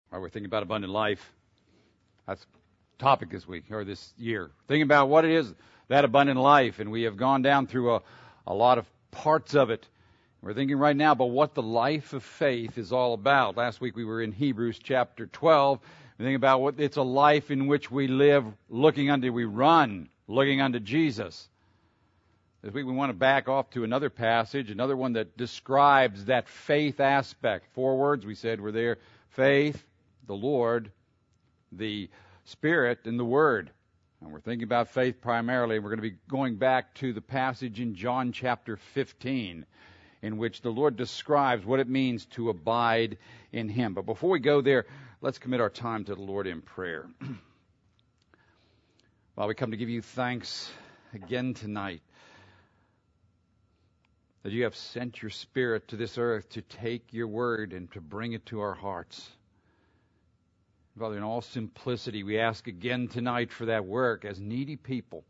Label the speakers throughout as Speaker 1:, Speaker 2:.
Speaker 1: We're thinking about abundant life. That's the topic this week or this year. Thinking about what it is, that abundant life. And we have gone down through a lot of parts of it. We're thinking right now about what the life of faith is all about. Last week we were in Hebrews chapter 12. We think about what it's a life in which we live looking unto Jesus. This week we want to back off to another passage, another one that describes that faith aspect. 4 words we said were there: faith, the Lord, the Spirit, and the Word. And we're thinking about faith primarily. We're going to be going back to the passage in John chapter 15, in which the Lord describes what it means to abide in Him. But before we go there, let's commit our time to the Lord in prayer. While we come to give you thanks again tonight, that you have sent your Spirit to this earth to take your word and to bring it to our hearts. Father, in all simplicity, we ask again tonight for that work as needy people,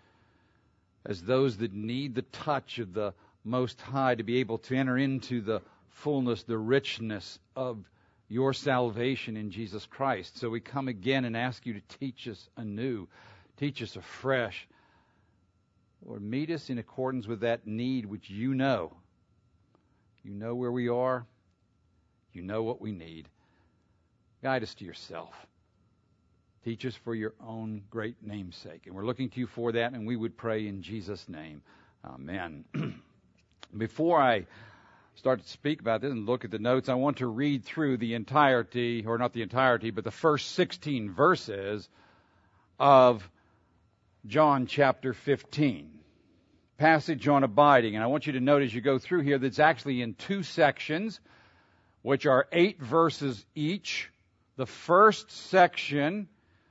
Speaker 1: as those that need the touch of the Most High to be able to enter into the fullness, the richness of your salvation in Jesus Christ. So we come again and ask you to teach us anew, teach us afresh. Lord, meet us in accordance with that need which you know. You know where we are. You know what we need. Guide us to yourself. Teach us for your own great name's sake. And we're looking to you for that, and we would pray in Jesus' name. Amen. Before I start to speak about this and look at the notes, I want to read through the entirety, or not the entirety, but the first 16 verses of John chapter 15. Passage on abiding. And I want you to note as you go through here that it's actually in 2 sections, which are 8 verses each. The first section,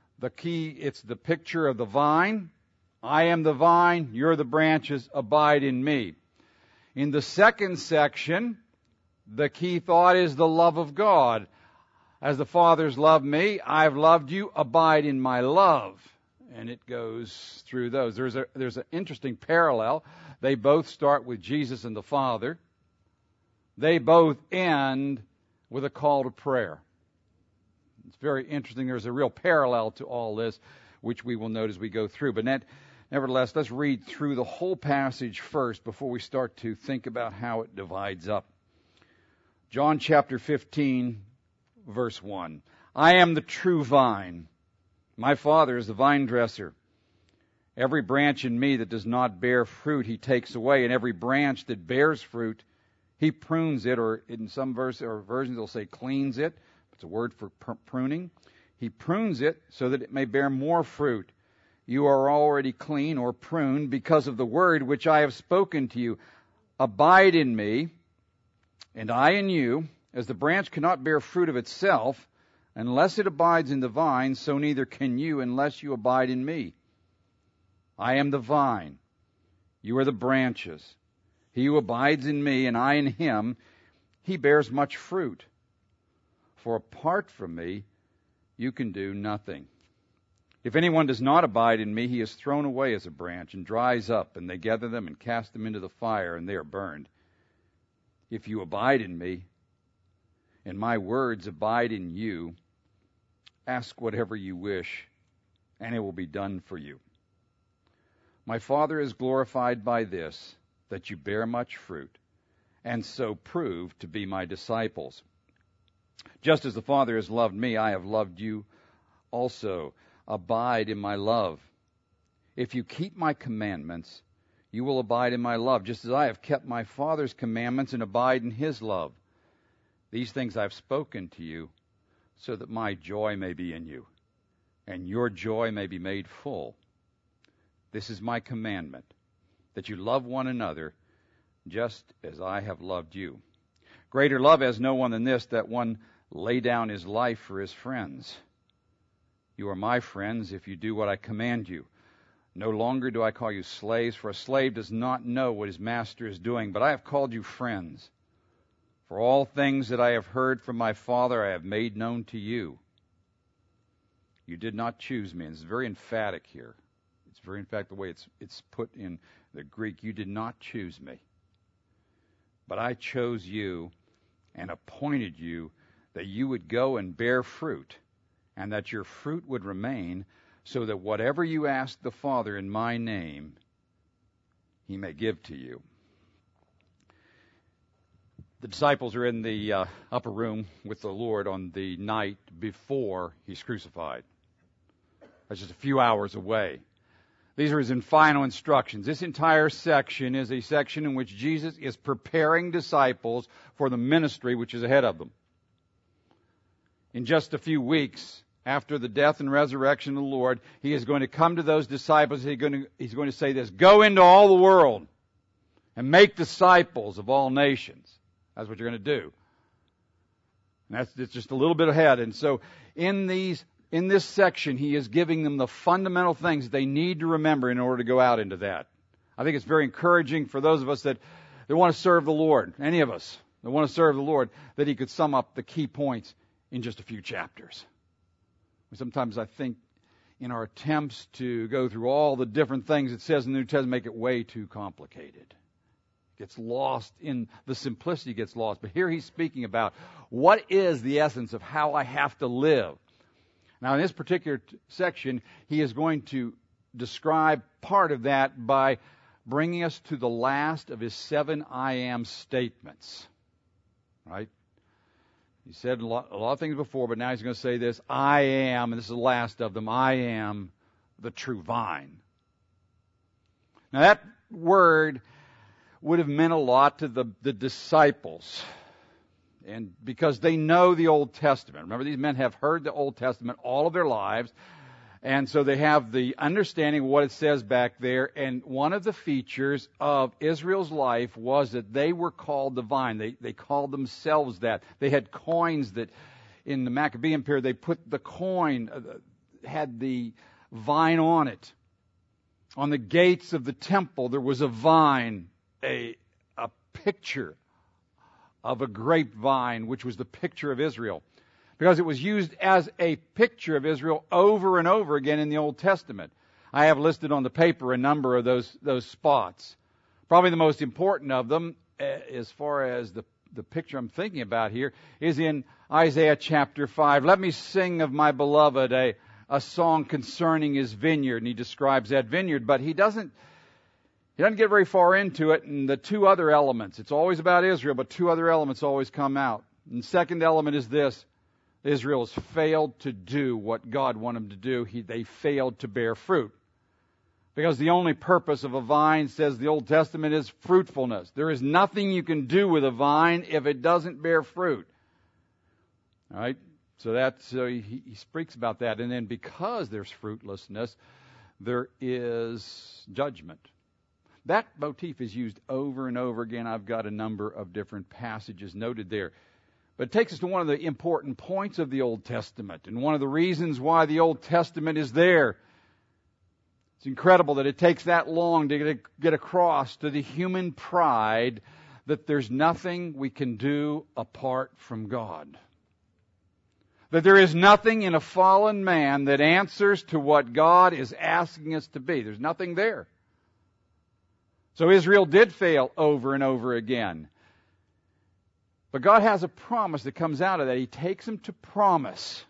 Speaker 1: it's the picture of the vine. I am the vine, you're the branches, abide in me. In the second section, the key thought is the love of God. As the Father's loved me, I've loved you, abide in my love. And it goes through those. There's an interesting parallel. They both start with Jesus and the Father. They both end with a call to prayer. It's very interesting. There's a real parallel to all this, which we will note as we go through. But nevertheless, let's read through the whole passage first before we start to think about how it divides up. John chapter 15, verse 1. I am the true vine. My Father is the vine dresser. Every branch in me that does not bear fruit, He takes away. And every branch that bears fruit, He prunes it, or in some versions they'll say cleans it. It's a word for pruning. He prunes it so that it may bear more fruit. You are already clean or pruned because of the word which I have spoken to you. Abide in me, and I in you. As the branch cannot bear fruit of itself unless it abides in the vine, so neither can you unless you abide in me. I am the vine. You are the branches. He who abides in me and I in him, he bears much fruit. For apart from me, you can do nothing. If anyone does not abide in me, he is thrown away as a branch and dries up, and they gather them and cast them into the fire, and they are burned. If you abide in me, and my words abide in you, ask whatever you wish, and it will be done for you. My Father is glorified by this, that you bear much fruit, and so prove to be my disciples. Just as the Father has loved me, I have loved you also. Abide in my love. If you keep my commandments, you will abide in my love, just as I have kept my Father's commandments and abide in his love. These things I've spoken to you, so that my joy may be in you, and your joy may be made full. This is my commandment, that you love one another, just as I have loved you. Greater love has no one than this, that one lay down his life for his friends. You are my friends if you do what I command you. No longer do I call you slaves, for a slave does not know what his master is doing, but I have called you friends. For all things that I have heard from my Father I have made known to you. You did not choose me. And it's very emphatic here. It's very emphatic the way it's put in the Greek. You did not choose me, but I chose you and appointed you that you would go and bear fruit, and that your fruit would remain, so that whatever you ask the Father in my name, he may give to you. The disciples are in the upper room with the Lord on the night before he's crucified. That's just a few hours away. These are his final instructions. This entire section is a section in which Jesus is preparing disciples for the ministry which is ahead of them. In just a few weeks after the death and resurrection of the Lord, he is going to come to those disciples. He's going to say this: go into all the world and make disciples of all nations. That's what you're going to do. And it's just a little bit ahead. And so in this section, he is giving them the fundamental things that they need to remember in order to go out into that. I think it's very encouraging for those of us that want to serve the Lord, any of us that want to serve the Lord, that he could sum up the key points in just a few chapters. Sometimes I think in our attempts to go through all the different things it says in the New Testament, make it way too complicated. Gets lost in the simplicity, gets lost. But here he's speaking about what is the essence of how I have to live. Now, in this particular section, he is going to describe part of that by bringing us to the last of his 7 I am statements. Right? He said a lot of things before, but now he's going to say this: I am, and this is the last of them, I am the true vine. Now, that word would have meant a lot to the disciples, and because they know the Old Testament. Remember, these men have heard the Old Testament all of their lives, and so they have the understanding of what it says back there. And one of the features of Israel's life was that they were called the vine. They called themselves that. They had coins that, in the Maccabean period, they put the coin, had the vine on it. On the gates of the temple, there was a vine, a picture of a grapevine, which was the picture of Israel, because it was used as a picture of Israel over and over again in the Old Testament. I have listed on the paper a number of those spots. Probably the most important of them, as far as the picture I'm thinking about here, is in Isaiah chapter 5. Let me sing of my beloved a song concerning his vineyard. And he describes that vineyard, but he doesn't get very far into it. And the two other elements, it's always about Israel, but two other elements always come out. And the second element is this: Israel has failed to do what God wanted them to do. They failed to bear fruit. Because the only purpose of a vine, says the Old Testament, is fruitfulness. There is nothing you can do with a vine if it doesn't bear fruit. All right? So he speaks about that. And then because there's fruitlessness, there is judgment. That motif is used over and over again. I've got a number of different passages noted there. But it takes us to one of the important points of the Old Testament, and one of the reasons why the Old Testament is there. It's incredible that it takes that long to get across to the human pride that there's nothing we can do apart from God. That there is nothing in a fallen man that answers to what God is asking us to be. There's nothing there. So Israel did fail over and over again. But God has a promise that comes out of that. He takes them to promise.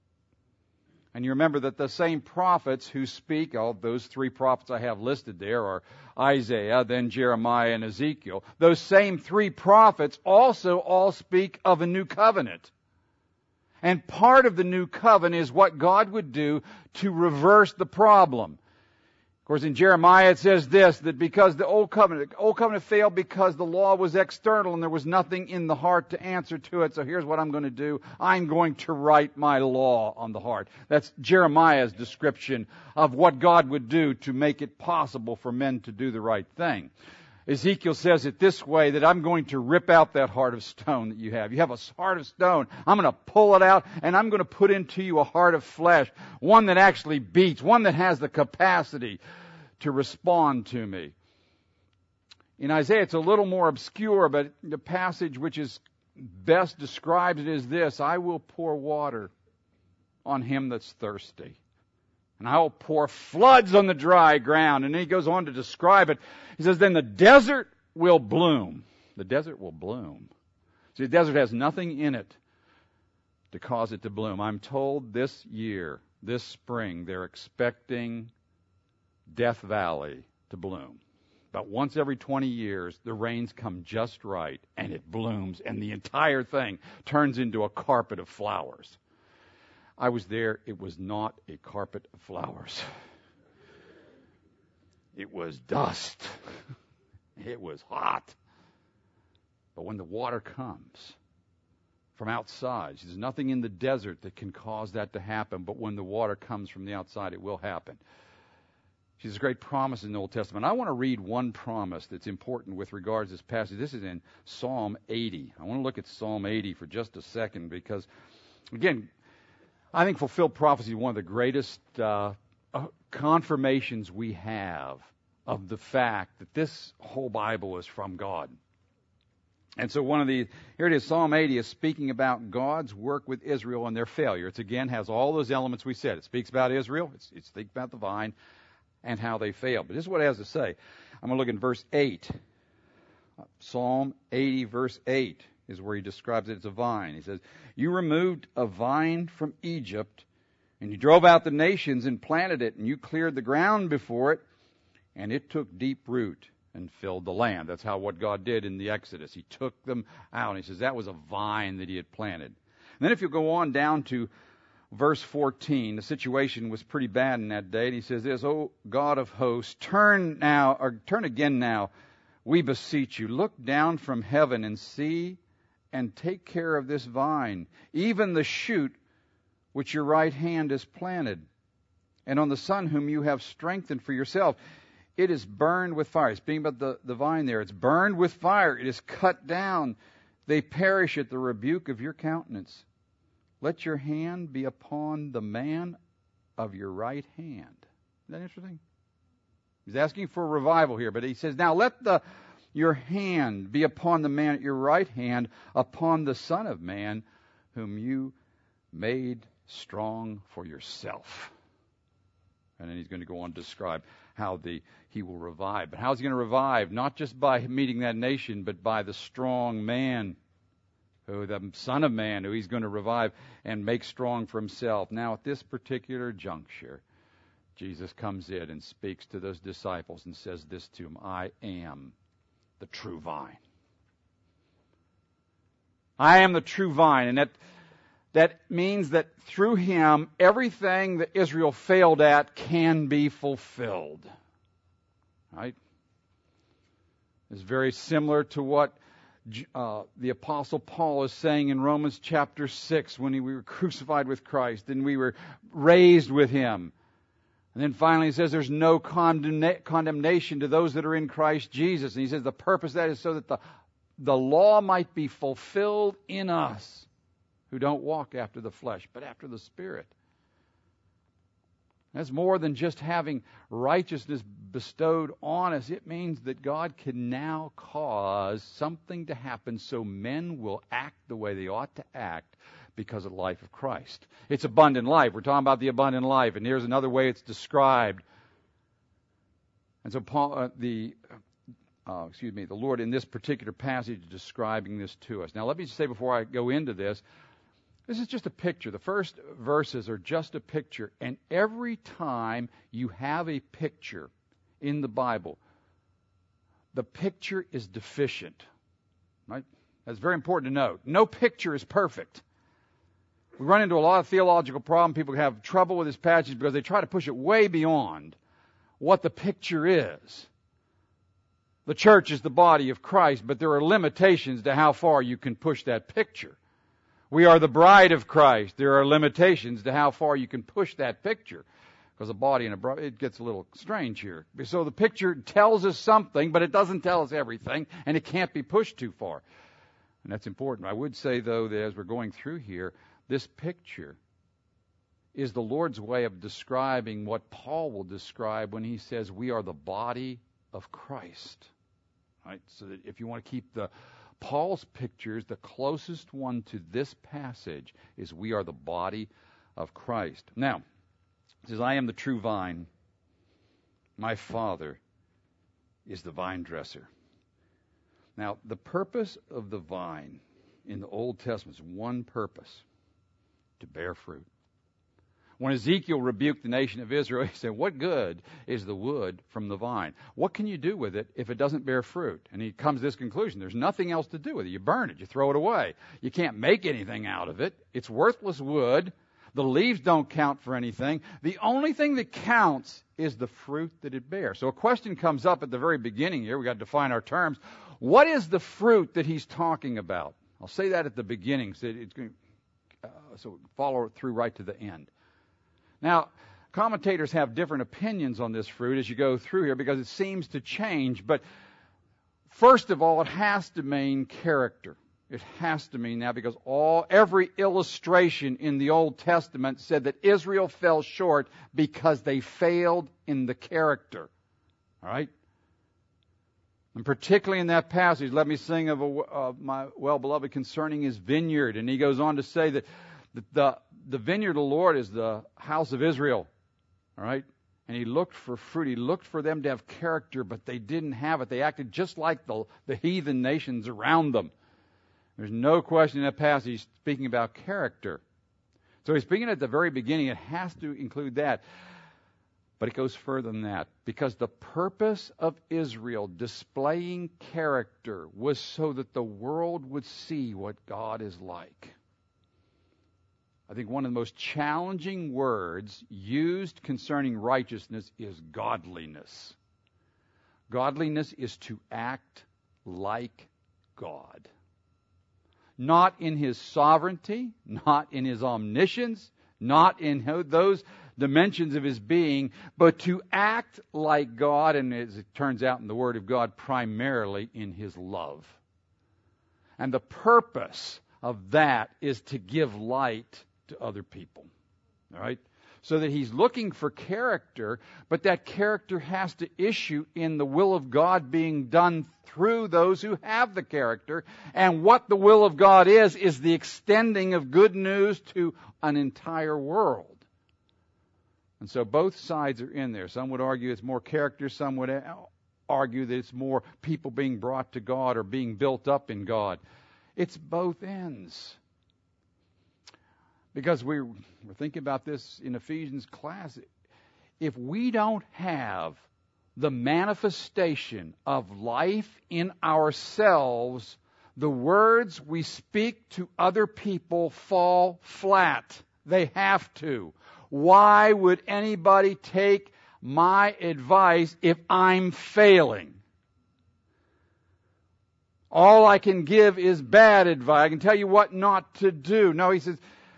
Speaker 1: And you remember that the same prophets who speak, those 3 prophets I have listed there are Isaiah, then Jeremiah, and Ezekiel. Those same 3 prophets also all speak of a new covenant. And part of the new covenant is what God would do to reverse the problem. Of course, in Jeremiah it says this, that because the old covenant failed because the law was external and there was nothing in the heart to answer to it. So here's what I'm going to do. I'm going to write my law on the heart. That's Jeremiah's description of what God would do to make it possible for men to do the right thing. Ezekiel says it this way, that I'm going to rip out that heart of stone that you have. You have a heart of stone. I'm going to pull it out, and I'm going to put into you a heart of flesh, one that actually beats, one that has the capacity to respond to me. In Isaiah, it's a little more obscure, but the passage which is best describes it is this: I will pour water on him that's thirsty, and I will pour floods on the dry ground. And then he goes on to describe it. He says, then the desert will bloom. The desert will bloom. See, the desert has nothing in it to cause it to bloom. I'm told this year, this spring, they're expecting Death Valley to bloom. About once every 20 years, the rains come just right, and it blooms, and the entire thing turns into a carpet of flowers. I was there. It was not a carpet of flowers. It was dust. It was hot. But when the water comes from outside, there's nothing in the desert that can cause that to happen, but when the water comes from the outside, it will happen. There's a great promise in the Old Testament. I want to read one promise that's important with regards to this passage. This is in Psalm 80. I want to look at Psalm 80 for just a second because, again, I think fulfilled prophecy is one of the greatest confirmations we have of the fact that this whole Bible is from God. And so here it is, Psalm 80 is speaking about God's work with Israel and their failure. It again has all those elements we said. It speaks about Israel. It speaks about the vine and how they failed. But this is what it has to say. I'm going to look in verse 8. Psalm 80, verse 8 is where he describes it as a vine. He says, "You removed a vine from Egypt, and you drove out the nations and planted it, and you cleared the ground before it, and it took deep root and filled the land." That's what God did in the Exodus. He took them out. And he says that was a vine that he had planted. And then if you go on down to verse 14, the situation was pretty bad in that day. And he says this, "O God of hosts, turn again now, we beseech you. Look down from heaven and see and take care of this vine, even the shoot which your right hand has planted, and on the son whom you have strengthened for yourself. It is burned with fire." It's speaking about the vine there. It's burned with fire. It is cut down. They perish at the rebuke of your countenance. Let your hand be upon the man of your right hand. Isn't that interesting? He's asking for a revival here, but he says, now let your hand be upon the man at your right hand, upon the Son of Man, whom you made strong for yourself. And then he's going to go on to describe how he will revive. But how is he going to revive? Not just by meeting that nation, but by the strong man, the Son of Man, who he's going to revive and make strong for himself. Now, at this particular juncture, Jesus comes in and speaks to those disciples and says this to them, "I am the true vine." I am the true vine. And that means that through him, everything that Israel failed at can be fulfilled. Right? It's very similar to what the Apostle Paul is saying in Romans chapter 6 when we were crucified with Christ and we were raised with him. And then finally he says there's no condemnation to those that are in Christ Jesus. And he says the purpose of that is so that the law might be fulfilled in us who don't walk after the flesh, but after the Spirit. That's more than just having righteousness bestowed on us. It means that God can now cause something to happen so men will act the way they ought to act because of the life of Christ. It's abundant life. We're talking about the abundant life, and here's another way it's described. And so the Lord in this particular passage is describing this to us. Now let me just say before I go into this is just a picture. The first verses are just a picture. And every time you have a picture in the Bible, the picture is deficient. Right? That's very important to note. No picture is perfect. We run into a lot of theological problems. People have trouble with this passage because they try to push it way beyond what the picture is. The church is the body of Christ, but there are limitations to how far you can push that picture. We are the bride of Christ. There are limitations to how far you can push that picture. Because a body and a bride, it gets a little strange here. So the picture tells us something, but it doesn't tell us everything, and it can't be pushed too far. And that's important. I would say, though, that as we're going through here, this picture is the Lord's way of describing what Paul will describe when he says we are the body of Christ. Right? So that if you want to keep Paul's pictures, the closest one to this passage is we are the body of Christ. Now, it says, "I am the true vine. My Father is the vine dresser." Now, the purpose of the vine in the Old Testament is one purpose. to bear fruit. When Ezekiel rebuked the nation of Israel, he said, what good is the wood from the vine? What can you do with it if it doesn't bear fruit? And he comes to this conclusion. There's nothing else to do with it. You burn it. You throw it away. You can't make anything out of it. It's worthless wood. The leaves don't count for anything. The only thing that counts is the fruit that it bears. So a question comes up at the very beginning here. We've got to define our terms. What is the fruit that he's talking about? I'll say that at the beginning so it's going so follow it through right to the end. Now, commentators have different opinions on this fruit as you go through here because it seems to change. But first of all, it has to mean character. It has to mean that because every illustration in the Old Testament said that Israel fell short because they failed in the character. All right? And particularly in that passage, let me sing of my well-beloved concerning his vineyard. And he goes on to say that the vineyard of the Lord is the house of Israel. All right? And he looked for fruit. He looked for them to have character, but they didn't have it. They acted just like the heathen nations around them. There's no question in that passage he's speaking about character. So he's speaking at the very beginning. It has to include that. But it goes further than that. Because the purpose of Israel displaying character was so that the world would see what God is like. I think one of the most challenging words used concerning righteousness is godliness. Godliness is to act like God. Not in his sovereignty, not in his omniscience, not in those dimensions of his being, but to act like God, and as it turns out in the Word of God, primarily in his love. And the purpose of that is to give light to other people. All right? So that he's looking for character, but that character has to issue in the will of God being done through those who have the character. And what the will of God is the extending of good news to an entire world. And so both sides are in there. Some would argue it's more character. Some would argue that it's more people being brought to God or being built up in God. It's both ends. Because we're thinking about this in Ephesians class. If we don't have the manifestation of life in ourselves, the words we speak to other people fall flat. They have to. Why would anybody take my advice if I'm failing? All I can give is bad advice. I can tell you what not to do. No, he says,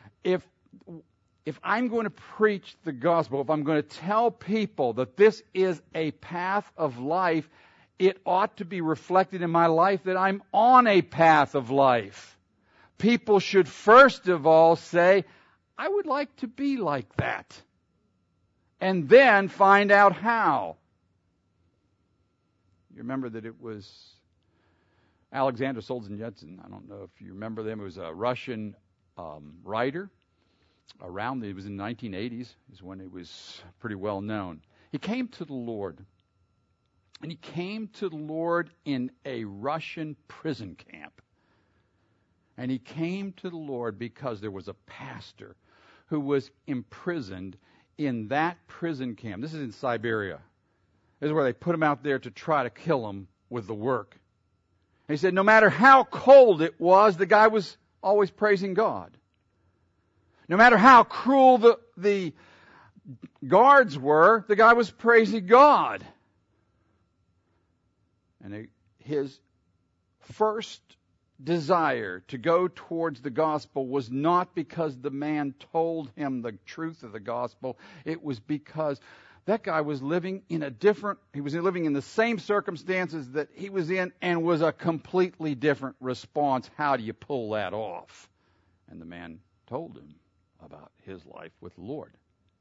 Speaker 1: if I'm going to preach the gospel, if I'm going to tell people that this is a path of life, it ought to be reflected in my life that I'm on a path of life. People should first of all say, I would like to be like that. And then find out how. You remember that it was Alexander Solzhenitsyn. I don't know if you remember them. It was a Russian writer. It was in the 1980s is when it was pretty well known. He came to the Lord. And he came to the Lord in a Russian prison camp. And he came to the Lord because there was a pastor who was imprisoned in that prison camp. This is in Siberia. This is where they put him out there to try to kill him with the work. And he said no matter how cold it was, the guy was always praising God. No matter how cruel the guards were, the guy was praising God. And his first desire to go towards the gospel was not because the man told him the truth of the gospel. It was because that guy was living in he was living in the same circumstances that he was in and was a completely different response. How do you pull that off? And the man told him about his life with the Lord.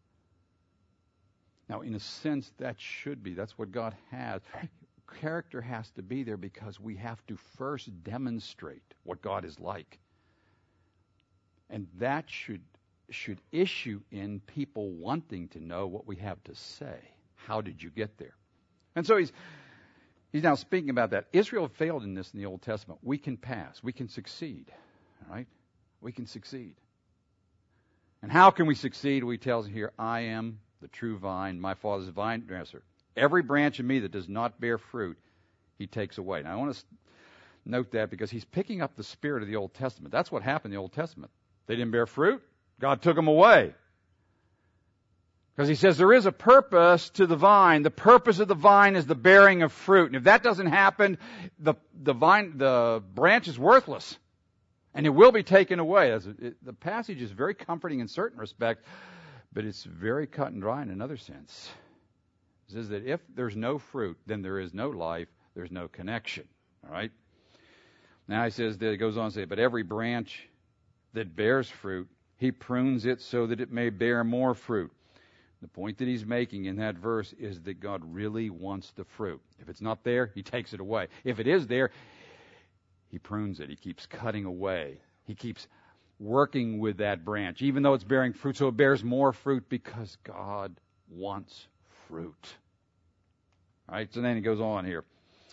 Speaker 1: Now, in a sense, that's what God has. Character has to be there because we have to first demonstrate what God is like. And that should issue in people wanting to know what we have to say. How did you get there? And so he's now speaking about that. Israel failed in this in the Old Testament. We can pass. We can succeed. All right? We can succeed. how can we succeed? Well, he tells us here, I am the true vine, my Father's vine dresser. Every branch of me that does not bear fruit, he takes away. Now, I want to note that because he's picking up the spirit of the Old Testament. That's what happened in the Old Testament. They didn't bear fruit. God took them away. Because he says there is a purpose to the vine. The purpose of the vine is the bearing of fruit. And if that doesn't happen, the branch is worthless. And it will be taken away. The passage is very comforting in certain respect, but it's very cut and dry in another sense. It says that if there's no fruit, then there is no life, there's no connection. All right? Now he says that it goes on to say, but every branch that bears fruit, he prunes it so that it may bear more fruit. The point that he's making in that verse is that God really wants the fruit. If it's not there, he takes it away. If it is there, he prunes it. He keeps cutting away. He keeps working with that branch, even though it's bearing fruit, so it bears more fruit because God wants fruit. All right, so then he goes on here.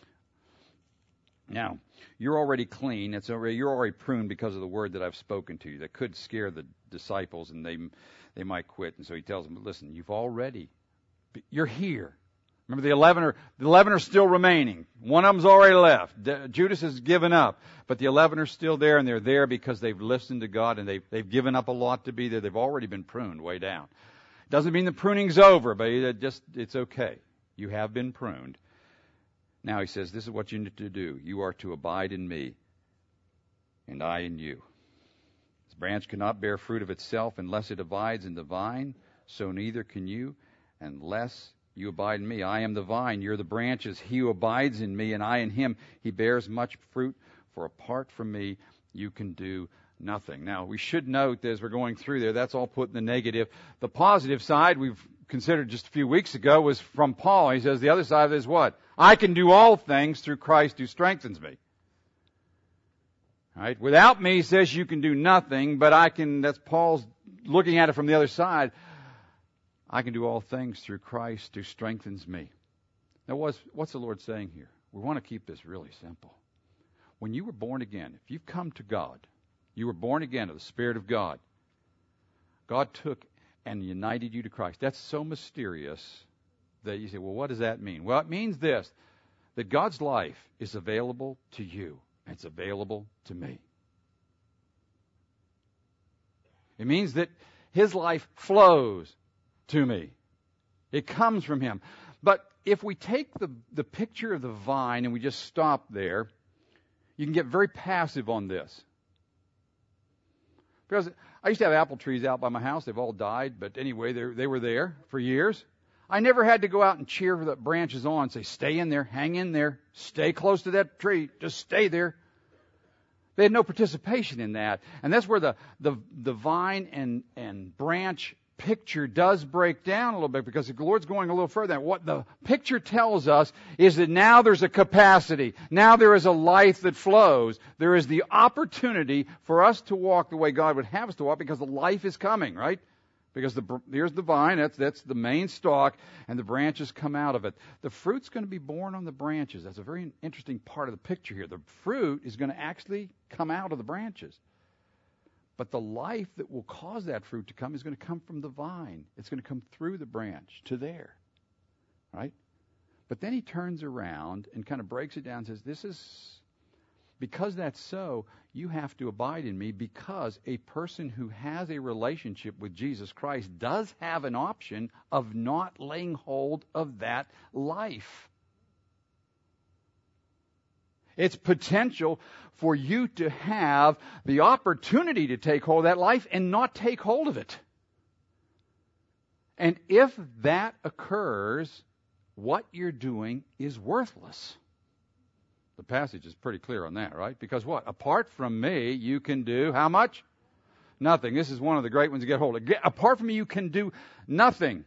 Speaker 1: Now, you're already clean. You're already pruned because of the word that I've spoken to you. That could scare the disciples, and they might quit. And so he tells them, listen, you're here. Remember, the 11 are still remaining. One of them's already left. Judas has given up, but the 11 are still there, and they're there because they've listened to God, and they've given up a lot to be there. They've already been pruned way down. Doesn't mean the pruning's over, but it's okay. You have been pruned. Now he says, this is what you need to do. You are to abide in me, and I in you. This branch cannot bear fruit of itself unless it abides in the vine, so neither can you unless you abide in me. I am the vine, you're the branches. He who abides in me and I in him, he bears much fruit, for apart from me you can do nothing. Now, we should note that as we're going through there, that's all put in the negative. The positive side we've considered just a few weeks ago was from Paul. He says the other side of it is what? I can do all things through Christ who strengthens me. All right? Without me, he says you can do nothing, but that's Paul's looking at it from the other side. I can do all things through Christ who strengthens me. Now, what's the Lord saying here? We want to keep this really simple. When you were born again, if you've come to God, you were born again of the Spirit of God. God took and united you to Christ. That's so mysterious that you say, well, what does that mean? Well, it means this, that God's life is available to you, and it's available to me. It means that his life flows to me. It comes from him. But if we take the picture of the vine and we just stop there, you can get very passive on this. Because I used to have apple trees out by my house. They've all died, but anyway, they were there for years. I never had to go out and cheer the branches on and say, stay in there, hang in there, stay close to that tree, just stay there. They had no participation in that. And that's where the vine and branch picture does break down a little bit, because the Lord's going a little further. What the picture tells us is that now there's a capacity. Now there is a life that flows. There is the opportunity for us to walk the way God would have us to walk, because the life is coming, right? Because here's the vine, that's the main stalk, and the branches come out of it. The fruit's going to be born on the branches. That's a very interesting part of the picture here. The fruit is going to actually come out of the branches. But the life that will cause that fruit to come is going to come from the vine. It's going to come through the branch to there. Right? But then he turns around and kind of breaks it down and says, because that's so, you have to abide in me, because a person who has a relationship with Jesus Christ does have an option of not laying hold of that life. It's potential for you to have the opportunity to take hold of that life and not take hold of it. And if that occurs, what you're doing is worthless. The passage is pretty clear on that, right? Because what? Apart from me, you can do how much? Nothing. This is one of the great ones to get hold of. Apart from me, you can do nothing.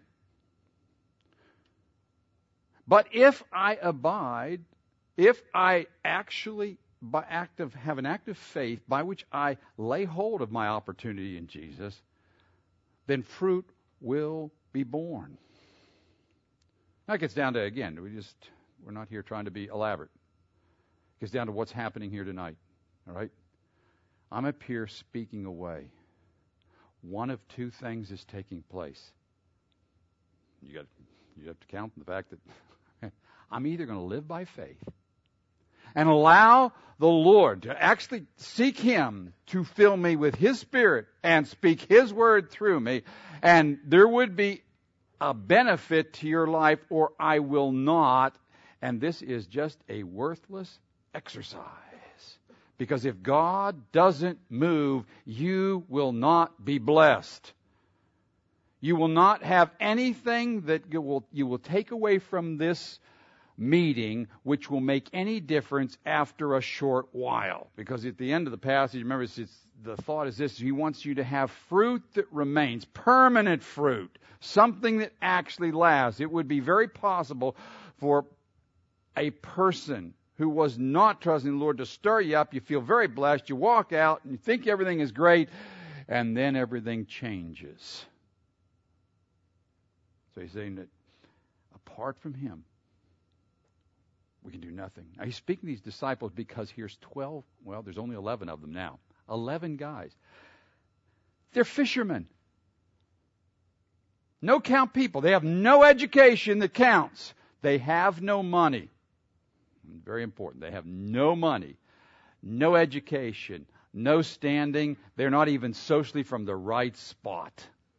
Speaker 1: But if I abide, if I actually have an active faith by which I lay hold of my opportunity in Jesus, then fruit will be born. Now it gets down to, again, we're not here trying to be elaborate. It gets down to what's happening here tonight. All right? I'm up here speaking away. one of two things is taking place. You have to count the fact that I'm either going to live by faith and allow the Lord to actually seek Him to fill me with His Spirit and speak His word through me, and there would be a benefit to your life, or I will not. And this is just a worthless exercise. Because if God doesn't move, you will not be blessed. You will not have anything that you will take away from this meeting which will make any difference after a short while. Because at the end of the passage, remember, the thought is this: He wants you to have fruit that remains, permanent fruit, something that actually lasts. It would be very possible for a person who was not trusting the Lord to stir you up. You feel very blessed. You walk out and you think everything is great, and then everything changes. So he's saying that apart from Him, we can do nothing. Now he's speaking to these disciples because here's 12, well, there's only 11 of them now. 11 guys. They're fishermen. No count people. They have no education that counts. They have no money. Very important. They have no money, no education, no standing. They're not even socially from the right spot.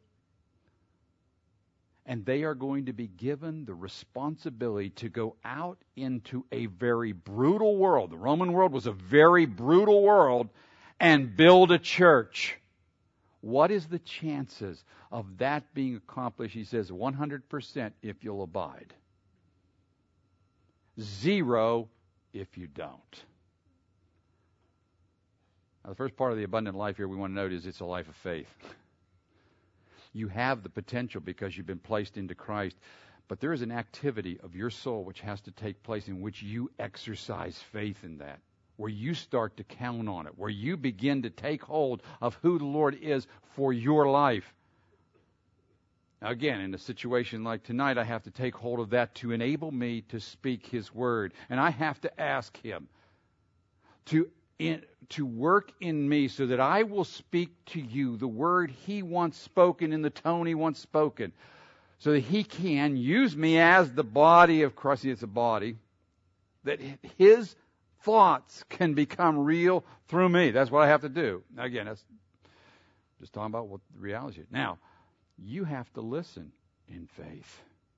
Speaker 1: And they are going to be given the responsibility to go out into a very brutal world. The Roman world was a very brutal world, and build a church. What is the chances of that being accomplished? He says 100% if you'll abide. 0 if you don't. Now, the first part of the abundant life here we want to note is it's a life of faith. You have the potential because you've been placed into Christ, but there is an activity of your soul which has to take place in which you exercise faith in that, where you start to count on it, where you begin to take hold of who the Lord is for your life. Now again, in a situation like tonight, I have to take hold of that to enable me to speak His word. And I have to ask Him to work in me so that I will speak to you the word He wants spoken in the tone He wants spoken, so that He can use me as the body of Christ. It's a body, that His thoughts can become real through me. That's what I have to do. Now again, that's just talking about what the reality is. Now, you have to listen in faith.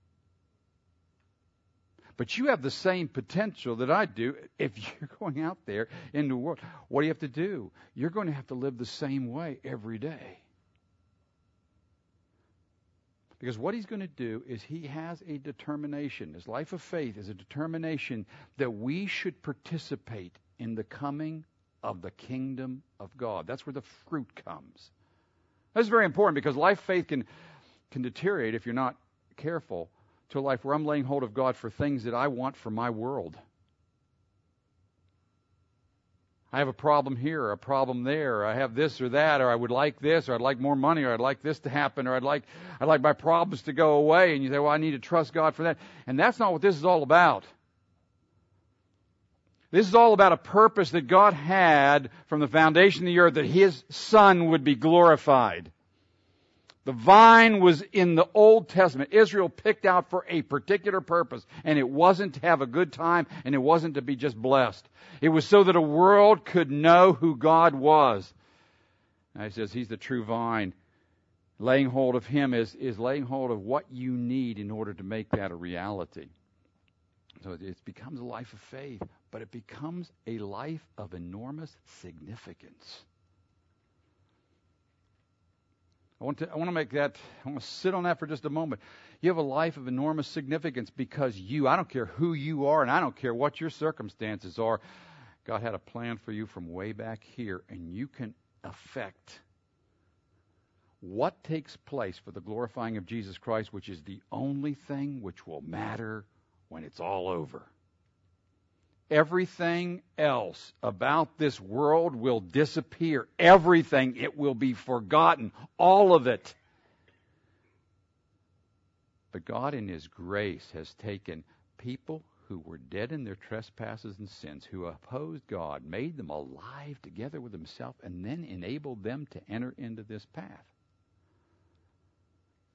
Speaker 1: But you have the same potential that I do if you're going out there in the world. What do you have to do? You're going to have to live the same way every day. Because what He's going to do is He has a determination. His life of faith is a determination that we should participate in the coming of the kingdom of God. That's where the fruit comes. That's very important because life faith can deteriorate if you're not careful to a life where I'm laying hold of God for things that I want for my world. I have a problem here or a problem there, or I have this or that, or I would like this, or I'd like more money, or I'd like this to happen, or I'd like my problems to go away. And you say, well, I need to trust God for that. And that's not what this is all about. This is all about a purpose that God had from the foundation of the earth, that His Son would be glorified. The vine was in the Old Testament. Israel picked out for a particular purpose, and it wasn't to have a good time, and it wasn't to be just blessed. It was so that a world could know who God was. Now He says He's the true vine. Laying hold of Him is laying hold of what you need in order to make that a reality. So it becomes a life of faith, but it becomes a life of enormous significance. I want to sit on that for just a moment. You have a life of enormous significance because I don't care who you are and I don't care what your circumstances are. God had a plan for you from way back here, and you can affect what takes place for the glorifying of Jesus Christ, which is the only thing which will matter when it's all over. Everything else about this world will disappear. Everything, it will be forgotten. All of it. But God in His grace has taken people who were dead in their trespasses and sins, who opposed God, made them alive together with Himself, and then enabled them to enter into this path.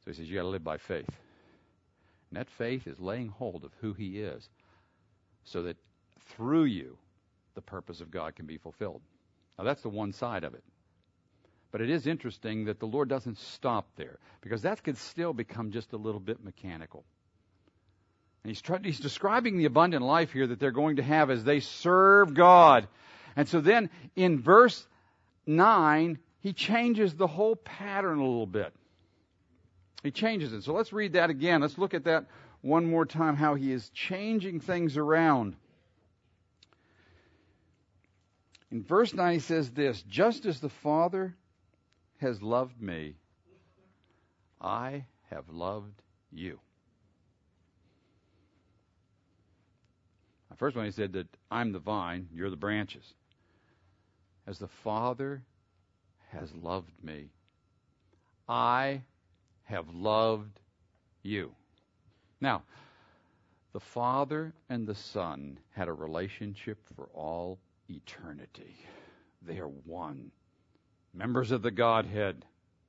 Speaker 1: So he says, you got to live by faith. And that faith is laying hold of who he is so that through you, the purpose of God can be fulfilled. Now, that's the one side of it. But it is interesting that the Lord doesn't stop there, because that could still become just a little bit mechanical. And he's describing the abundant life here that they're going to have as they serve God. And so then in verse 9, he changes the whole pattern a little bit. He changes it. So let's read that again. Let's look at that one more time, how he is changing things around. In verse 9 he says this, just as the Father has loved me, I have loved you. First one, he said that I'm the vine, you're the branches. As the Father has loved me, I have loved you. Now, the Father and the Son had a relationship for all eternity. They are one. Members of the Godhead.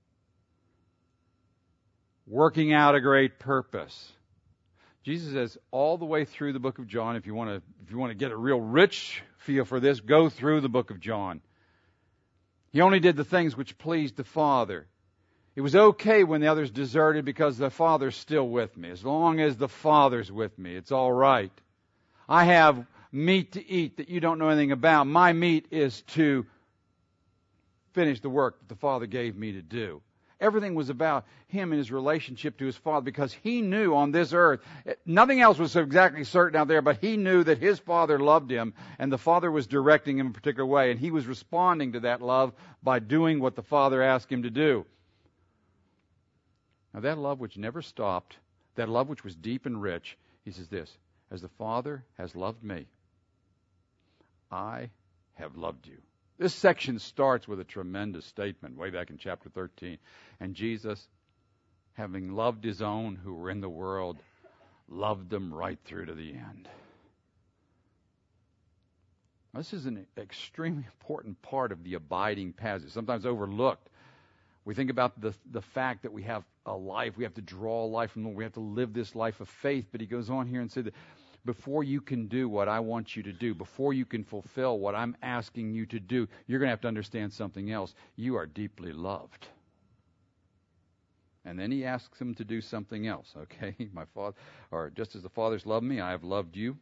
Speaker 1: Working out a great purpose. Jesus says all the way through the book of John, if you want to get a real rich feel for this, go through the book of John. He only did the things which pleased the Father. It was okay when the others deserted because the Father's still with me. As long as the Father's with me, it's all right. I have meat to eat that you don't know anything about. My meat is to finish the work that the Father gave me to do. Everything was about him and his relationship to his Father, because he knew on this earth, nothing else was so exactly certain out there, but he knew that his Father loved him, and the Father was directing him in a particular way, and he was responding to that love by doing what the Father asked him to do. Now that love which never stopped, that love which was deep and rich, he says this, as the Father has loved me, I have loved you. This section starts with a tremendous statement way back in chapter 13. And Jesus, having loved his own who were in the world, loved them right through to the end. This is an extremely important part of the abiding passage, sometimes overlooked. We think about the fact that we have a life, we have to draw life from the Lord, we have to live this life of faith. But he goes on here and said that before you can do what I want you to do, before you can fulfill what I'm asking you to do, you're going to have to understand something else. You are deeply loved. And then he asks him to do something else, okay? My Father, or just as the Father's loved me, I have loved you.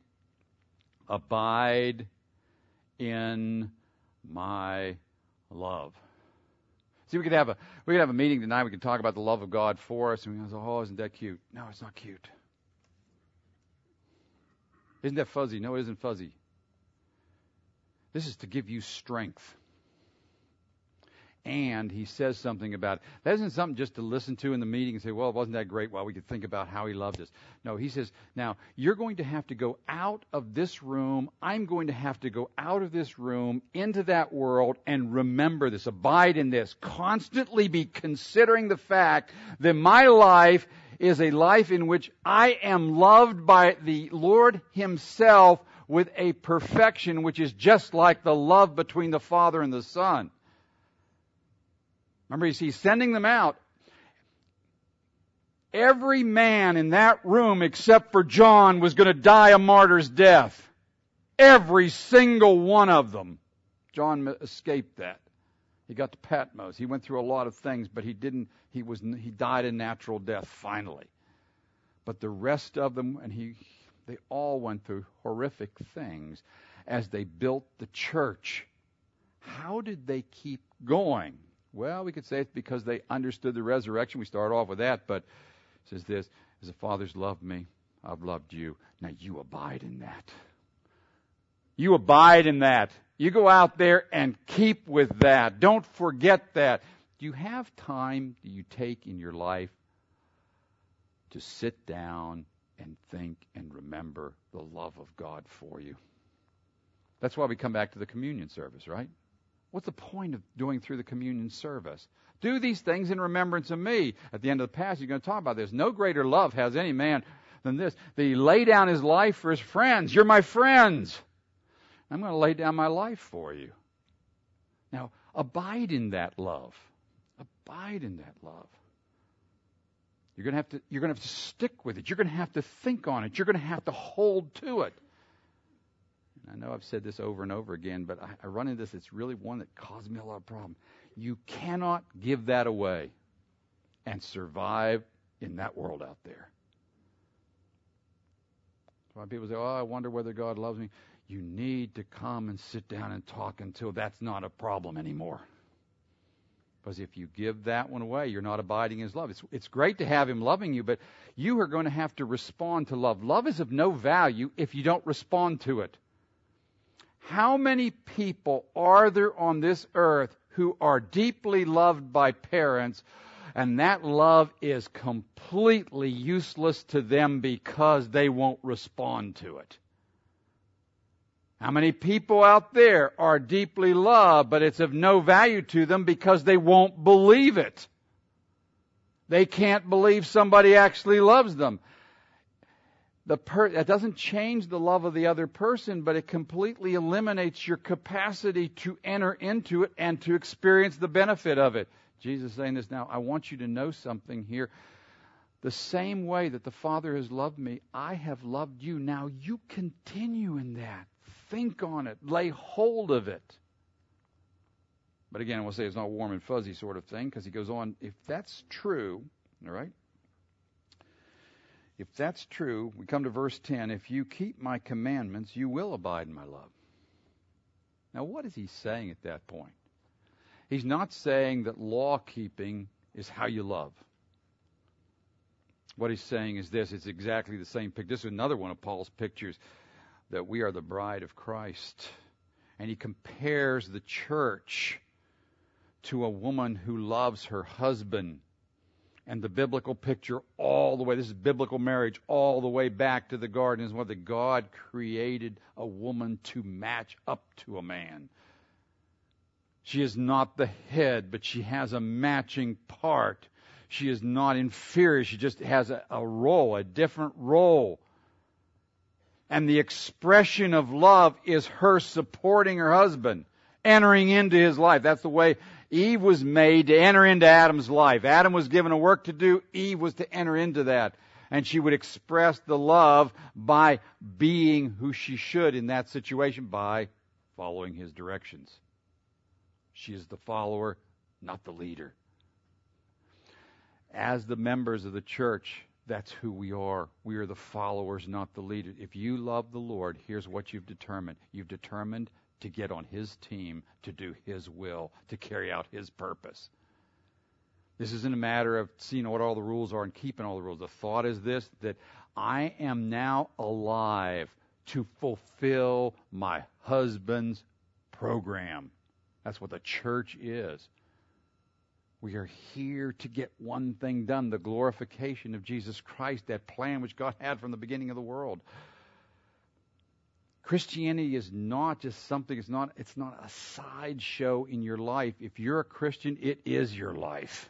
Speaker 1: Abide in my love. See, we could have a meeting tonight. We could talk about the love of God for us, and we go, "Oh, isn't that cute?" No, it's not cute. Isn't that fuzzy? No, it isn't fuzzy. This is to give you strength. And he says something about it. That isn't something just to listen to in the meeting and say, well, wasn't that great? Well, we could think about how he loved us. No, he says, now, you're going to have to go out of this room. I'm going to have to go out of this room into that world and remember this. Abide in this. Constantly be considering the fact that my life is a life in which I am loved by the Lord himself with a perfection which is just like the love between the Father and the Son. Remember, he's sending them out. Every man in that room except for John was going to die a martyr's death. Every single one of them. John escaped that. He got to Patmos. He went through a lot of things, but he died a natural death finally. But the rest of them, they all went through horrific things as they built the church. How did they keep going? Well, we could say it's because they understood the resurrection. We start off with that, but it says this, as the Father's loved me, I've loved you. Now you abide in that. You abide in that. You go out there and keep with that. Don't forget that. Do you have time that you take in your life to sit down and think and remember the love of God for you? That's why we come back to the communion service, right? What's the point of doing through the communion service? Do these things in remembrance of me. At the end of the passage, you're going to talk about this. No greater love has any man than this, that he lay down his life for his friends. You're my friends. I'm going to lay down my life for you. Now, abide in that love. Abide in that love. You're going to have to stick with it. You're going to have to think on it. You're going to have to hold to it. And I know I've said this over and over again, but I run into this. It's really one that causes me a lot of problem. You cannot give that away and survive in that world out there. Why people say, I wonder whether God loves me. You need to come and sit down and talk until that's not a problem anymore. Because if you give that one away, you're not abiding in His love. It's great to have Him loving you, but you are going to have to respond to love. Love is of no value if you don't respond to it. How many people are there on this earth who are deeply loved by parents, and that love is completely useless to them because they won't respond to it? How many people out there are deeply loved, but it's of no value to them because they won't believe it? They can't believe somebody actually loves them. That doesn't change the love of the other person, but it completely eliminates your capacity to enter into it and to experience the benefit of it. Jesus is saying this now. I want you to know something here. The same way that the Father has loved me, I have loved you. Now you continue in that. Think on it. Lay hold of it. But again, I will say it's not warm and fuzzy sort of thing, because he goes on, if that's true, all right? If that's true, we come to verse 10, if you keep my commandments, you will abide in my love. Now, what is he saying at that point? He's not saying that law-keeping is how you love. What he's saying is this, it's exactly the same picture. This is another one of Paul's pictures, that we are the bride of Christ. And he compares the church to a woman who loves her husband. And the biblical picture all the way, this is biblical marriage, all the way back to the garden, is whether God created a woman to match up to a man. She is not the head, but she has a matching part. She is not inferior. She just has a role, a different role. And the expression of love is her supporting her husband, entering into his life. That's the way Eve was made, to enter into Adam's life. Adam was given a work to do. Eve was to enter into that. And she would express the love by being who she should in that situation, by following his directions. She is the follower, not the leader. As the members of the church, that's who we are. We are the followers, not the leaders. If you love the Lord, here's what you've determined. You've determined to get on His team, to do His will, to carry out His purpose. This isn't a matter of seeing what all the rules are and keeping all the rules. The thought is this, that I am now alive to fulfill my husband's program. That's what the church is. We are here to get one thing done, the glorification of Jesus Christ, that plan which God had from the beginning of the world. Christianity is not just something, it's not a sideshow in your life. If you're a Christian, it is your life.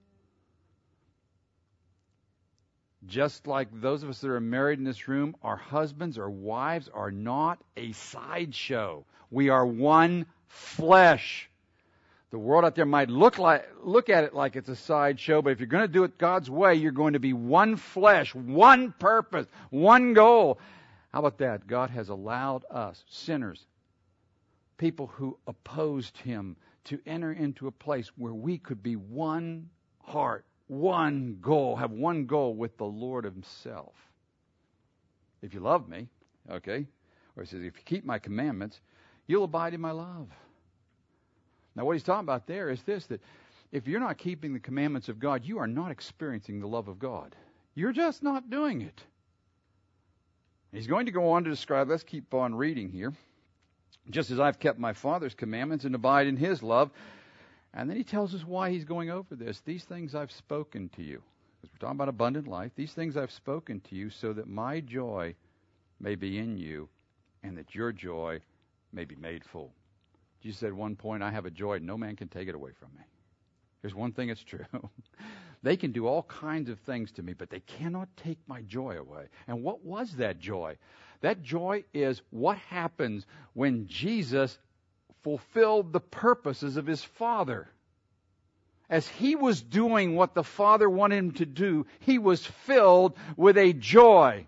Speaker 1: Just like those of us that are married in this room, our husbands or wives are not a sideshow. We are one flesh. The world out there might look at it like it's a sideshow, but if you're going to do it God's way, you're going to be one flesh, one purpose, one goal. How about that? God has allowed us, sinners, people who opposed Him, to enter into a place where we could be one heart, one goal, have one goal with the Lord Himself. If you love me, okay, or He says, if you keep my commandments, you'll abide in my love. Now what He's talking about there is this, that if you're not keeping the commandments of God, you are not experiencing the love of God. You're just not doing it. He's going to go on to describe, let's keep on reading here. Just as I've kept my Father's commandments and abide in His love. And then he tells us why he's going over this. These things I've spoken to you. Because we're talking about abundant life. These things I've spoken to you so that my joy may be in you and that your joy may be made full. Jesus said at one point, I have a joy no man can take it away from me. Here's one thing that's true. They can do all kinds of things to me, but they cannot take my joy away. And what was that joy? That joy is what happens when Jesus fulfilled the purposes of His Father. as he was doing what the Father wanted him to do, he was filled with a joy.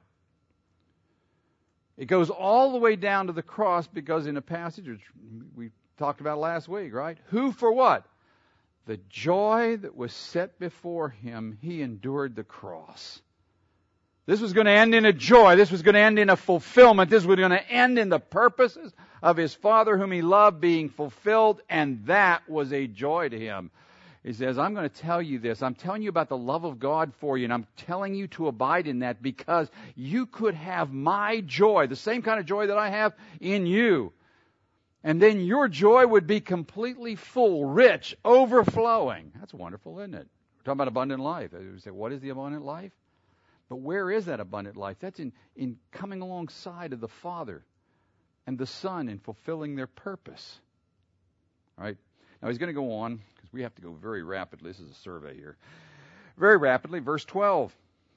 Speaker 1: It goes all the way down to the cross because in a passage which we talked about last week, right? Who for what? The joy that was set before him, he endured the cross. This was going to end in a joy. This was going to end in a fulfillment. This was going to end in the purposes of his Father whom he loved being fulfilled, and that was a joy to him. He says, I'm going to tell you this. I'm telling you about the love of God for you, and I'm telling you to abide in that because you could have my joy, the same kind of joy that I have in you. And then your joy would be completely full, rich, overflowing. That's wonderful, isn't it? We're talking about abundant life. We say, what is the abundant life? But where is that abundant life? That's in coming alongside of the Father and the Son in fulfilling their purpose. All right? Now he's going to go on, because we have to go very rapidly. This is a survey here. Very rapidly, verse 12.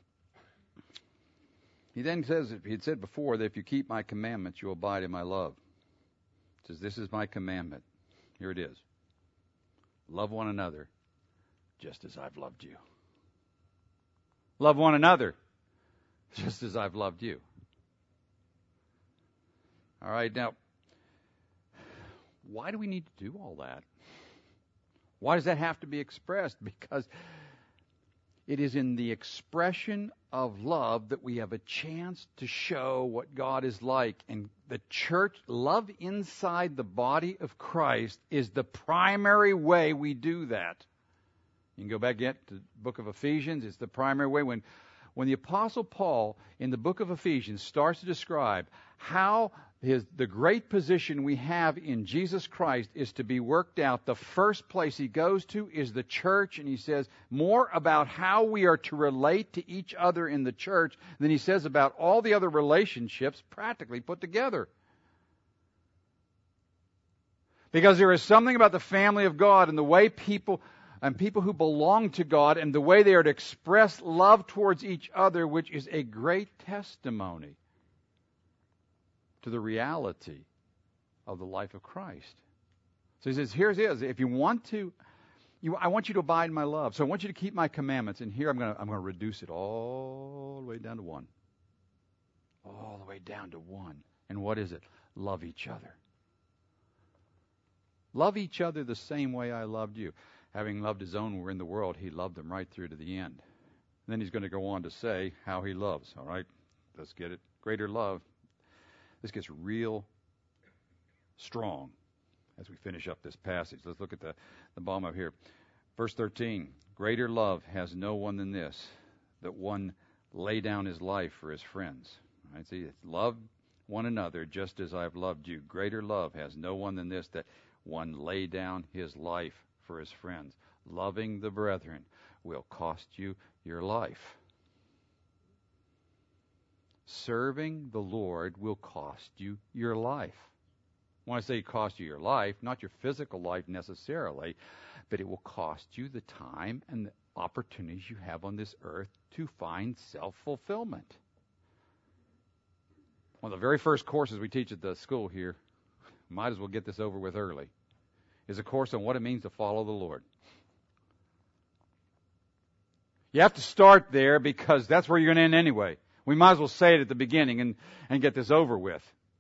Speaker 1: He then says, he had said before, that if you keep my commandments, you abide in my love. He says, this is my commandment. Here it is. Love one another just as I've loved you. Love one another just as I've loved you. All right, now, why do we need to do all that? Why does that have to be expressed? Because it is in the expression of love that we have a chance to show what God is like. And the church, love inside the body of Christ, is the primary way we do that. You can go back yet to the book of Ephesians. It's the primary way. When the Apostle Paul in the book of Ephesians starts to describe how the great position we have in Jesus Christ is to be worked out, the first place he goes to is the church, and he says more about how we are to relate to each other in the church than he says about all the other relationships practically put together. Because there is something about the family of God and the way people who belong to God and the way they are to express love towards each other, which is a great testimony to the reality of the life of Christ. So he says, here it is. If you want to, I want you to abide in my love. So I want you to keep my commandments. And here I'm going to reduce it all the way down to one. All the way down to one. And what is it? Love each other. Love each other the same way I loved you. Having loved his own who were in the world, he loved them right through to the end. And then he's going to go on to say how he loves. All right, let's get it. Greater love. This gets real strong as we finish up this passage. Let's look at the bottom of here. Verse 13. Greater love has no one than this, that one lay down his life for his friends. All right, see, love one another just as I've loved you. Greater love has no one than this, that one lay down his life for his friends. Loving the brethren will cost you your life. Serving the Lord will cost you your life. When I say cost you your life, not your physical life necessarily, but it will cost you the time and the opportunities you have on this earth to find self-fulfillment. One of the very first courses we teach at the school here, might as well get this over with early, is a course on what it means to follow the Lord. You have to start there because that's where you're going to end anyway. We might as well say it at the beginning and get this over with.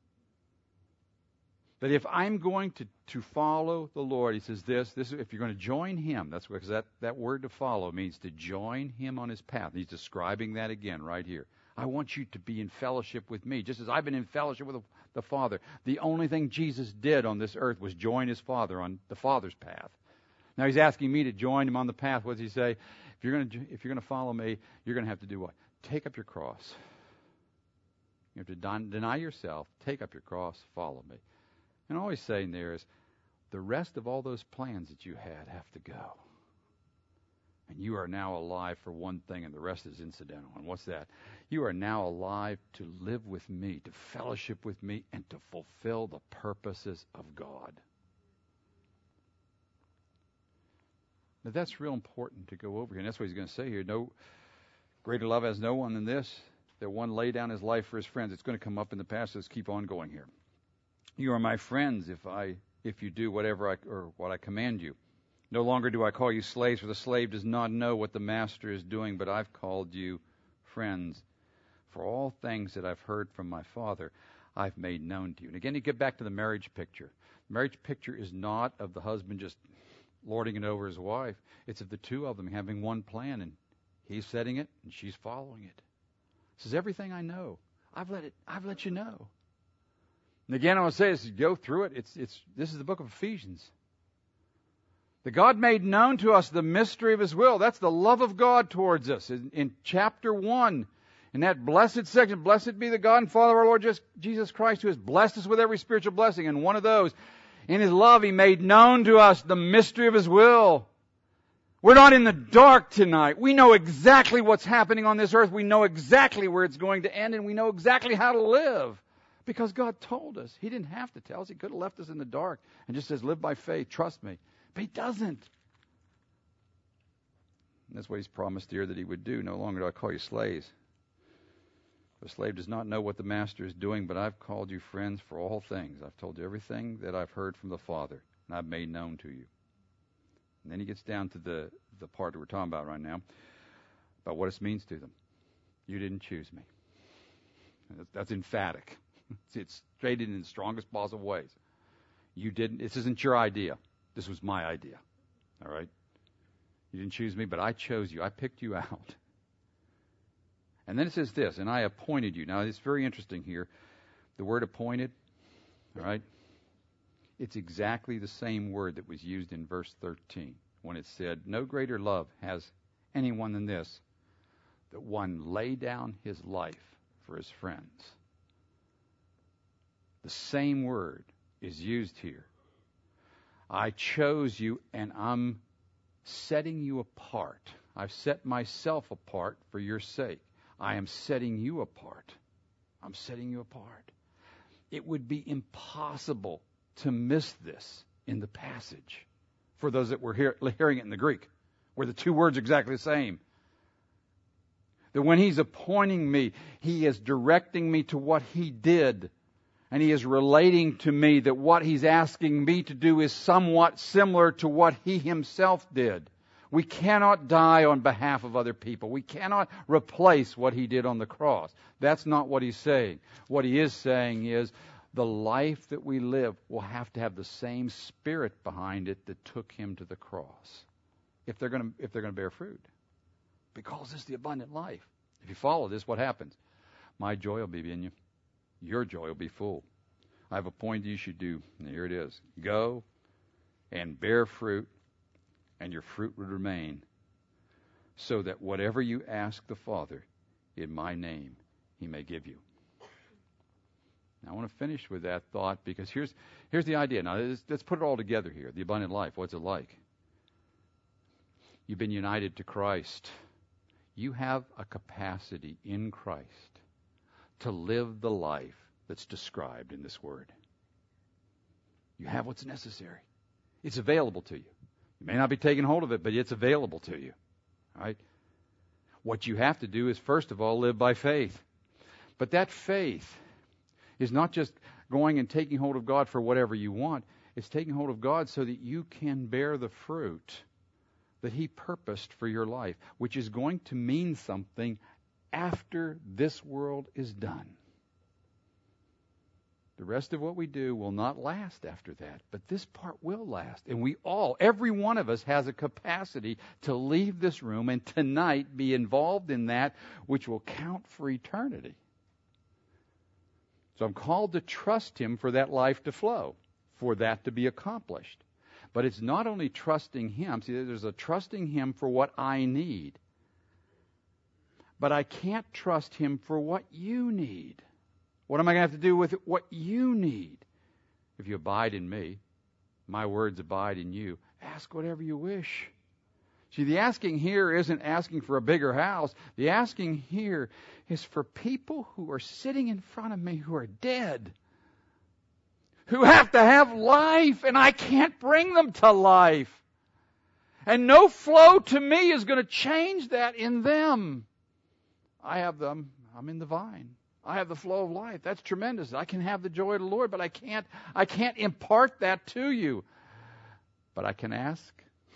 Speaker 1: But if I'm going to follow the Lord, he says this if you're going to join him, that's because that word to follow means to join him on his path. He's describing that again right here. I want you to be in fellowship with me, just as I've been in fellowship with the Father. The only thing Jesus did on this earth was join his Father on the Father's path. Now he's asking me to join him on the path. What does he say? If you're going to follow me, you're going to have to do what? Take up your cross. You have to deny yourself, take up your cross, follow me. And all he's saying there is, the rest of all those plans that you had have to go. And you are now alive for one thing, and the rest is incidental. And what's that? You are now alive to live with me, to fellowship with me, and to fulfill the purposes of God. Now that's real important to go over here. And that's what he's going to say here. No greater love has no one than this, that one lay down his life for his friends. It's going to come up in the past. Let's keep on going here. You are my friends if you do what I command you. No longer do I call you slaves, for the slave does not know what the master is doing, but I've called you friends. For all things that I've heard from my Father, I've made known to you. And again, you get back to the marriage picture. The marriage picture is not of the husband just lording it over his wife. It's of the two of them having one plan, and he's setting it, and she's following it. This is everything I know. I've let you know. And again, I want to say this: go through it. This is the book of Ephesians. That God made known to us the mystery of His will. That's the love of God towards us. In chapter 1, in that blessed section, blessed be the God and Father of our Lord Jesus Christ, who has blessed us with every spiritual blessing. And one of those, in His love, He made known to us the mystery of His will. We're not in the dark tonight. We know exactly what's happening on this earth. We know exactly where it's going to end, and we know exactly how to live. Because God told us. He didn't have to tell us. He could have left us in the dark and just says, live by faith, trust me. But He doesn't. And that's what He's promised here that He would do. No longer do I call you slaves. The slave does not know what the master is doing, but I've called you friends for all things. I've told you everything that I've heard from the Father, and I've made known to you. And then He gets down to the part that we're talking about right now, about what it means to them. You didn't choose me. That's emphatic. It's stated in the strongest possible ways. You didn't. This isn't your idea. This was my idea. All right? You didn't choose me, but I chose you. I picked you out. And then it says this, and I appointed you. Now, it's very interesting here. The word appointed, all right? It's exactly the same word that was used in verse 13 when it said, no greater love has anyone than this, that one lay down his life for his friends. The same word is used here. I chose you, and I'm setting you apart. I've set myself apart for your sake. I am setting you apart. I'm setting you apart. It would be impossible to miss this in the passage for those that were hearing it in the Greek, where the two words are exactly the same. That when He's appointing me, He is directing me to what He did. And He is relating to me that what He's asking me to do is somewhat similar to what He Himself did. We cannot die on behalf of other people. We cannot replace what He did on the cross. That's not what He's saying. What He is saying is the life that we live will have to have the same spirit behind it that took Him to the cross, if they're going to bear fruit. Because it's the abundant life. If you follow this, what happens? My joy will be in you. Your joy will be full. I've appointed you should do, and here it is, go and bear fruit, and your fruit would remain, so that whatever you ask the Father in my name, He may give you. Now, I want to finish with that thought, because here's the idea. Now, let's put it all together here. The abundant life, what's it like? You've been united to Christ. You have a capacity in Christ to live the life that's described in this word. You have what's necessary. It's available to you. You may not be taking hold of it, but it's available to you. All right? What you have to do is, first of all, live by faith. But that faith is not just going and taking hold of God for whatever you want. It's taking hold of God so that you can bear the fruit that He purposed for your life, which is going to mean something after this world is done. The rest of what we do will not last after that, but this part will last. And every one of us has a capacity to leave this room and tonight be involved in that which will count for eternity. So I'm called to trust Him for that life to flow, for that to be accomplished. But it's not only trusting Him. See, there's a trusting Him for what I need. But I can't trust Him for what you need. What am I going to have to do with what you need? If you abide in me, my words abide in you, ask whatever you wish. See, the asking here isn't asking for a bigger house. The asking here is for people who are sitting in front of me who are dead, who have to have life, and I can't bring them to life. And no flow to me is going to change that in them. I have them. I'm in the vine. I have the flow of life. That's tremendous. I can have the joy of the Lord, but I can't impart that to you. But I can ask,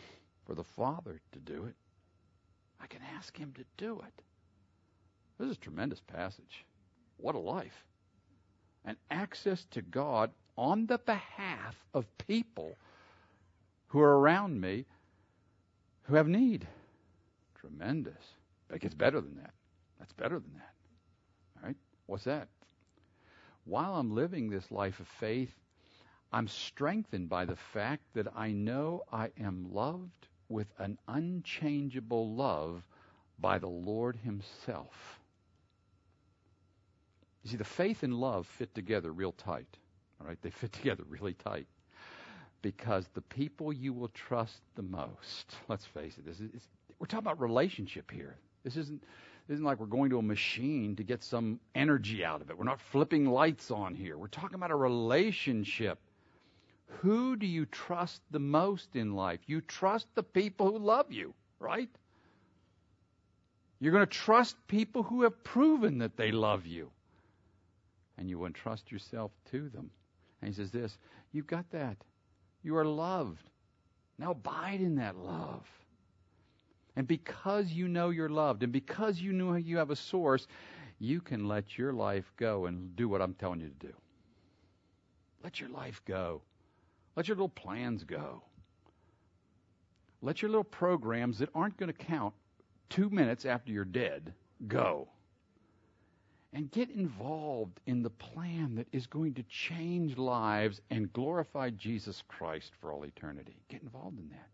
Speaker 1: for the Father to do it. I can ask him to do it. This is a tremendous passage. What a life. And access to God on the behalf of people who are around me who have need. Tremendous. But it gets better than that. That's better than that. All right? What's that? While I'm living this life of faith, I'm strengthened by the fact that I know I am loved with an unchangeable love by the Lord himself. You see, the faith and love fit together real tight. All right? They fit together really tight. Because the people you will trust the most, let's face it, we're talking about relationship here. This isn't like we're going to a machine to get some energy out of it. We're not flipping lights on here. We're talking about a relationship. Who do you trust the most in life? You trust the people who love you, right? You're going to trust people who have proven that they love you. And you entrust yourself to them. And he says this, you've got that. You are loved. Now abide in that love. And because you know you're loved, and because you know you have a source, you can let your life go and do what I'm telling you to do. Let your life go. Let your little plans go. Let your little programs that aren't going to count 2 minutes after you're dead go. And get involved in the plan that is going to change lives and glorify Jesus Christ for all eternity. Get involved in that.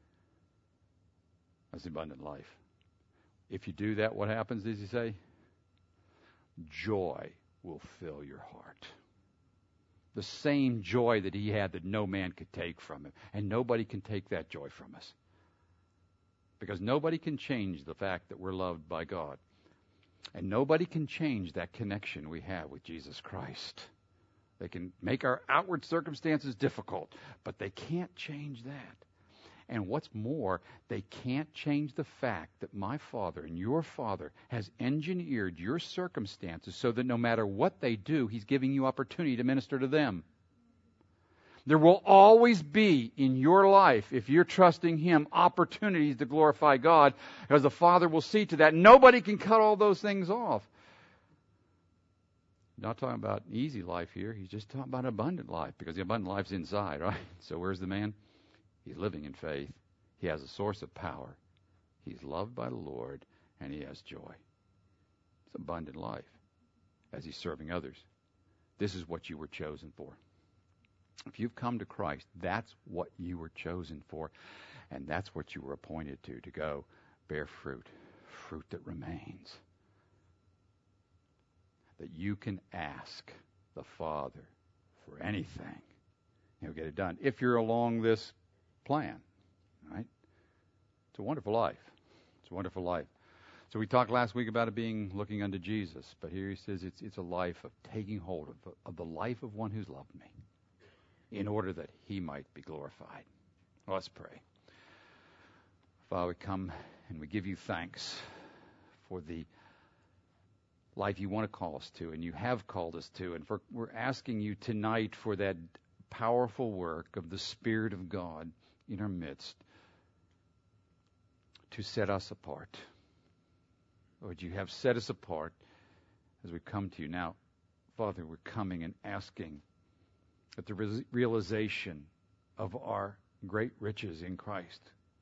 Speaker 1: That's abundant life. If you do that, what happens, does he say? Joy will fill your heart. The same joy that he had that no man could take from him. And nobody can take that joy from us. Because nobody can change the fact that we're loved by God. And nobody can change that connection we have with Jesus Christ. They can make our outward circumstances difficult, but they can't change that. And what's more, they can't change the fact that my Father and your Father has engineered your circumstances so that no matter what they do, he's giving you opportunity to minister to them. There will always be in your life, if you're trusting him, opportunities to glorify God, because the Father will see to that. Nobody can cut all those things off. Not talking about easy life here. He's just talking about abundant life, because the abundant life's inside, right? So where's the man? He's living in faith. He has a source of power. He's loved by the Lord, and he has joy. It's abundant life as he's serving others. This is what you were chosen for. If you've come to Christ, that's what you were chosen for, and that's what you were appointed to go bear fruit, fruit that remains. That you can ask the Father for anything. He'll get it done. If you're along this plan, right? It's a wonderful life. It's a wonderful life. So we talked last week about it being looking unto Jesus, but here he says it's a life of taking hold of the life of one who's loved me, in order that he might be glorified. Let's pray. Father, we come and we give you thanks for the life you want to call us to, and you have called us to. And we're asking you tonight for that powerful work of the Spirit of God in our midst to set us apart. Lord, you have set us apart as we come to you. Now, Father, we're coming and asking that the realization of our great riches in Christ,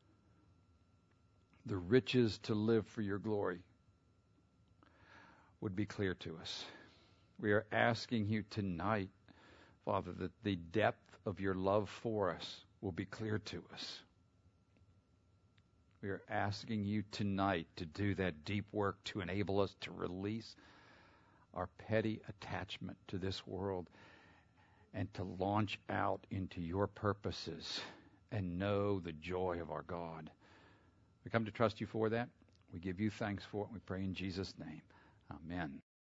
Speaker 1: the riches to live for your glory, would be clear to us. We are asking you tonight, Father, that the depth of your love for us will be clear to us. We are asking you tonight to do that deep work to enable us to release our petty attachment to this world and to launch out into your purposes and know the joy of our God. We come to trust you for that. We give you thanks for it. We pray in Jesus' name. Amen.